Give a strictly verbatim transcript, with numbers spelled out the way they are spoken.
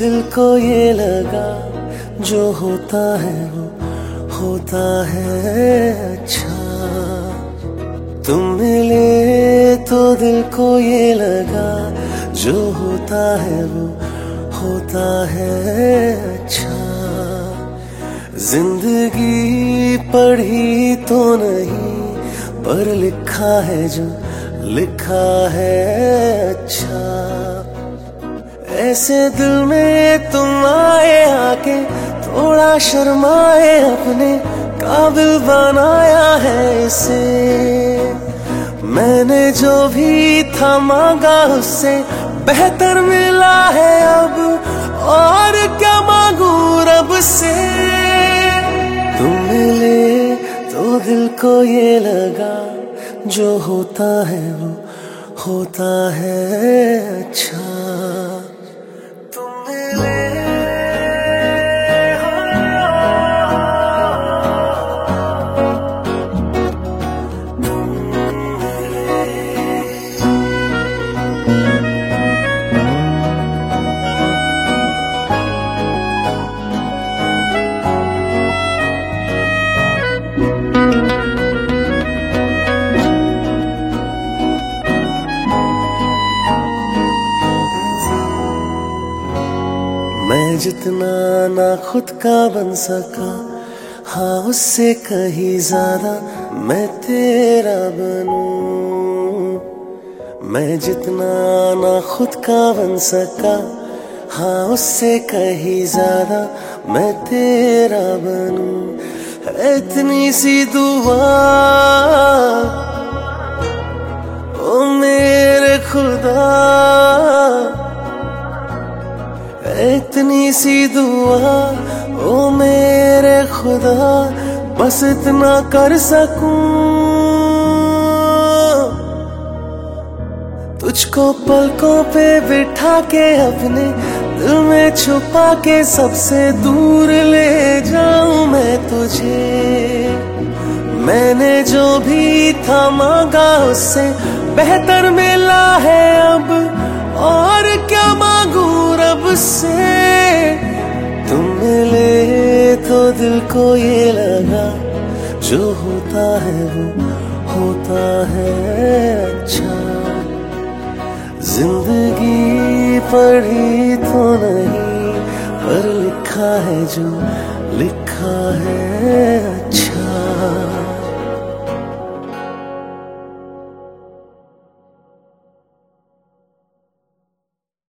दिल को ये लगा जो होता है वो होता है अच्छा। तुम मिले तो दिल को ये लगा जो होता है वो होता है अच्छा। जिंदगी पढ़ी तो नहीं पर लिखा है जो लिखा है अच्छा। ऐसे दिल में तुम आए आके थोड़ा शर्माए अपने काबिल बनाया है इसे। मैंने जो भी था मांगा उससे बेहतर मिला है अब, और क्या मांगू रब से। तुम मिले तो दिल को ये लगा जो होता है वो होता है अच्छा। मैं जितना ना खुद का बन सका, हाँ उससे कहीं ज्यादा मैं तेरा बनूं। मैं जितना ना खुद का बन सका, हाँ उससे कहीं ज्यादा मैं तेरा बनूं। इतनी सी दुआ ओ मेरे खुदा, इतनी सी दुआ ओ मेरे खुदा, बस इतना कर सकूं। तुझको पलकों पे बिठा के अपने दिल में छुपा के सबसे दूर ले जाऊं मैं तुझे। मैंने जो भी था मांगा उससे बेहतर मिला है अब, और क्या मांगू रब से। तुम मिले तो दिल को ये लगा जो होता है वो होता है अच्छा। जिंदगी पढ़ी तो नहीं पर लिखा है जो लिखा है अच्छा।